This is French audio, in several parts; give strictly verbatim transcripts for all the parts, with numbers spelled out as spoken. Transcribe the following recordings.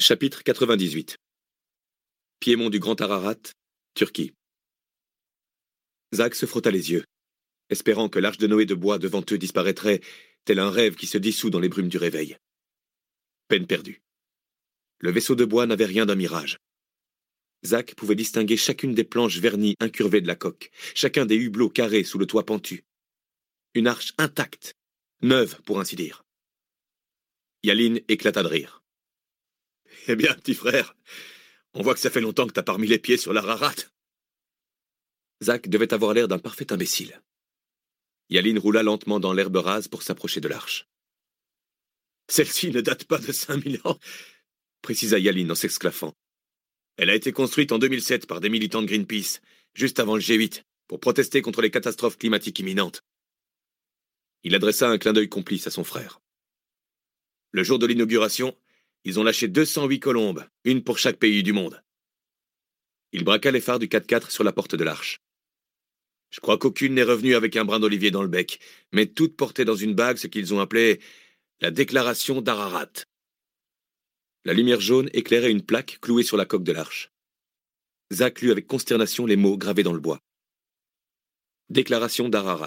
Chapitre quatre-vingt-dix-huit. Piémont du Grand Ararat, Turquie. Zach se frotta les yeux, espérant que l'arche de Noé de bois devant eux disparaîtrait, tel un rêve qui se dissout dans les brumes du réveil. Peine perdue. Le vaisseau de bois n'avait rien d'un mirage. Zach pouvait distinguer chacune des planches vernies incurvées de la coque, chacun des hublots carrés sous le toit pentu. Une arche intacte, neuve pour ainsi dire. Yaline éclata de rire. « Eh bien, petit frère, on voit que ça fait longtemps que t'as pas remis les pieds sur l'Ararat. » Zach devait avoir l'air d'un parfait imbécile. Yaline roula lentement dans l'herbe rase pour s'approcher de l'arche. « Celle-ci ne date pas de cinq mille ans, » précisa Yaline en s'exclaffant. « Elle a été construite en deux mille sept par des militants de Greenpeace, juste avant le G huit, pour protester contre les catastrophes climatiques imminentes. » Il adressa un clin d'œil complice à son frère. Le jour de l'inauguration, ils ont lâché deux cent huit colombes, une pour chaque pays du monde. Il braqua les phares du quatre-quatre sur la porte de l'arche. Je crois qu'aucune n'est revenue avec un brin d'olivier dans le bec, mais toutes portaient dans une bague ce qu'ils ont appelé la déclaration d'Ararat. La lumière jaune éclairait une plaque clouée sur la coque de l'arche. Zach lut avec consternation les mots gravés dans le bois. Déclaration d'Ararat.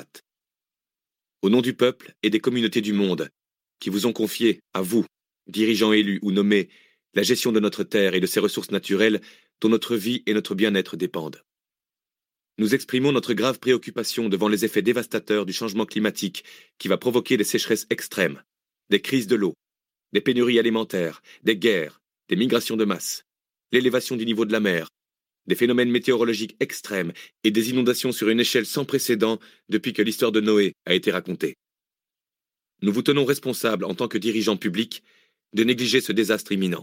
Au nom du peuple et des communautés du monde, qui vous ont confié, à vous, dirigeants élus ou nommés, la gestion de notre terre et de ses ressources naturelles dont notre vie et notre bien-être dépendent. Nous exprimons notre grave préoccupation devant les effets dévastateurs du changement climatique qui va provoquer des sécheresses extrêmes, des crises de l'eau, des pénuries alimentaires, des guerres, des migrations de masse, l'élévation du niveau de la mer, des phénomènes météorologiques extrêmes et des inondations sur une échelle sans précédent depuis que l'histoire de Noé a été racontée. Nous vous tenons responsables en tant que dirigeants publics de négliger ce désastre imminent.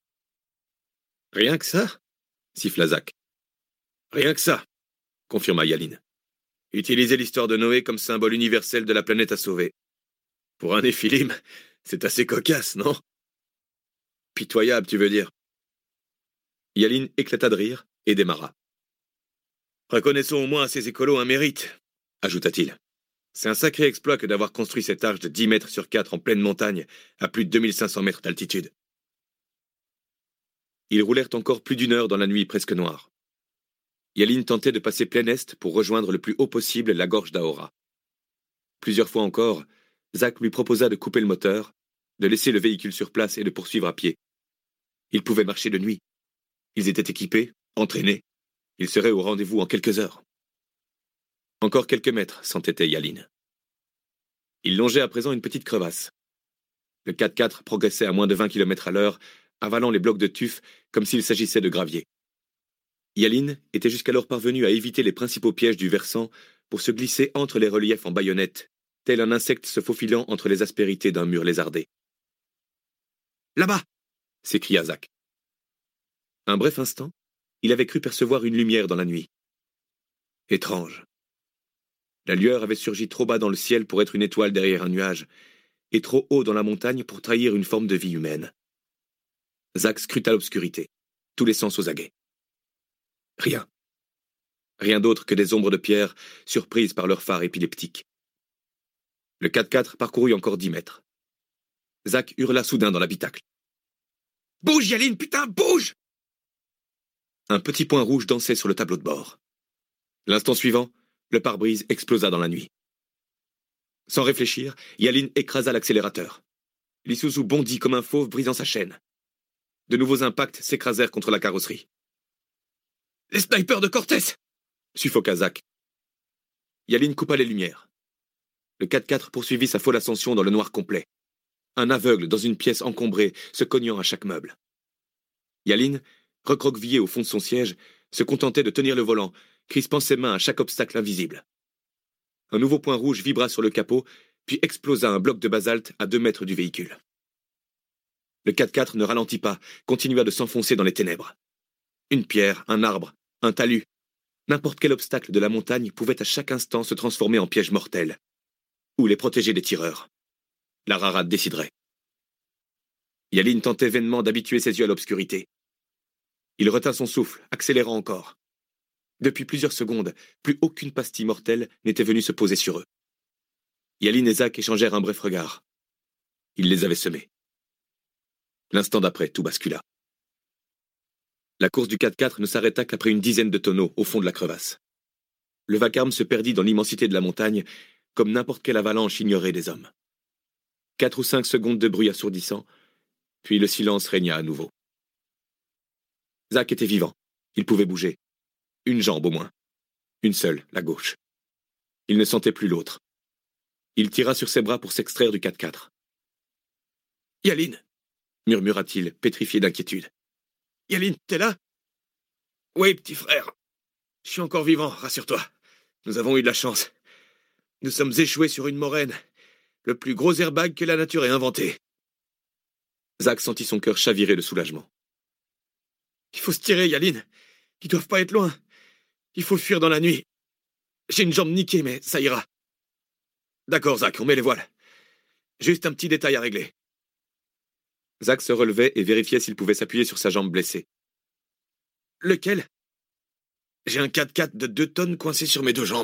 « Rien que ça ?» siffla Zach. « Rien que ça !» confirma Yaline. « Utilisez l'histoire de Noé comme symbole universel de la planète à sauver. Pour un néphilim, c'est assez cocasse, non ? Pitoyable, tu veux dire ?» Yaline éclata de rire et démarra. « Reconnaissons au moins à ces écolos un mérite, » ajouta-t-il. « C'est un sacré exploit que d'avoir construit cette arche de dix mètres sur quatre en pleine montagne, à plus de deux mille cinq cents mètres d'altitude. » Ils roulèrent encore plus d'une heure dans la nuit presque noire. Yaline tentait de passer plein est pour rejoindre le plus haut possible la gorge d'Ahora. Plusieurs fois encore, Zach lui proposa de couper le moteur, de laisser le véhicule sur place et de poursuivre à pied. Ils pouvaient marcher de nuit. Ils étaient équipés, entraînés. Ils seraient au rendez-vous en quelques heures. Encore quelques mètres, s'entêtait Yaline. Ils longeaient à présent une petite crevasse. Le quatre-quatre progressait à moins de vingt kilomètres à l'heure, avalant les blocs de tuf comme s'il s'agissait de gravier. Yaline était jusqu'alors parvenue à éviter les principaux pièges du versant pour se glisser entre les reliefs en baïonnette, tel un insecte se faufilant entre les aspérités d'un mur lézardé. « Là-bas !» s'écria Zach. Un bref instant, il avait cru percevoir une lumière dans la nuit. Étrange. La lueur avait surgi trop bas dans le ciel pour être une étoile derrière un nuage, et trop haut dans la montagne pour trahir une forme de vie humaine. Zach scruta l'obscurité, tous les sens aux aguets. Rien. Rien d'autre que des ombres de pierre surprises par leur phare épileptique. Le quatre-quatre parcourut encore dix mètres. Zach hurla soudain dans l'habitacle. « Bouge, Yaline, putain, bouge !» Un petit point rouge dansait sur le tableau de bord. L'instant suivant, le pare-brise explosa dans la nuit. Sans réfléchir, Yaline écrasa l'accélérateur. L'Isuzu bondit comme un fauve brisant sa chaîne. De nouveaux impacts s'écrasèrent contre la carrosserie. « Les snipers de Cortés !» suffoqua Zach. Yaline coupa les lumières. Le quatre-quatre poursuivit sa folle ascension dans le noir complet. Un aveugle dans une pièce encombrée, se cognant à chaque meuble. Yaline, recroquevillée au fond de son siège, se contentait de tenir le volant, crispant ses mains à chaque obstacle invisible. Un nouveau point rouge vibra sur le capot, puis explosa un bloc de basalte à deux mètres du véhicule. Le quatre-quatre ne ralentit pas, continua de s'enfoncer dans les ténèbres. Une pierre, un arbre, un talus. N'importe quel obstacle de la montagne pouvait à chaque instant se transformer en piège mortel. Ou les protéger des tireurs. L'Ararat déciderait. Yaline tentait vainement d'habituer ses yeux à l'obscurité. Il retint son souffle, accélérant encore. Depuis plusieurs secondes, plus aucune pastille mortelle n'était venue se poser sur eux. Yaline et Zach échangèrent un bref regard. Ils les avaient semés. L'instant d'après, tout bascula. La course du quatre-quatre ne s'arrêta qu'après une dizaine de tonneaux au fond de la crevasse. Le vacarme se perdit dans l'immensité de la montagne, comme n'importe quelle avalanche ignorée des hommes. Quatre ou cinq secondes de bruit assourdissant, puis le silence régna à nouveau. Zach était vivant. Il pouvait bouger. Une jambe au moins. Une seule, la gauche. Il ne sentait plus l'autre. Il tira sur ses bras pour s'extraire du quatre-quatre. « Yaline !» murmura-t-il, pétrifié d'inquiétude. « Yaline, t'es là ?»« Oui, petit frère. Je suis encore vivant, rassure-toi. Nous avons eu de la chance. Nous sommes échoués sur une moraine, le plus gros airbag que la nature ait inventé. » Zach sentit son cœur chavirer de soulagement. « Il faut se tirer, Yaline. Ils doivent pas être loin. Il faut fuir dans la nuit. J'ai une jambe niquée, mais ça ira. » « D'accord, Zach, on met les voiles. Juste un petit détail à régler. » Zach se relevait et vérifiait s'il pouvait s'appuyer sur sa jambe blessée. « Lequel ? J'ai un quatre-quatre de deux tonnes coincé sur mes deux jambes. »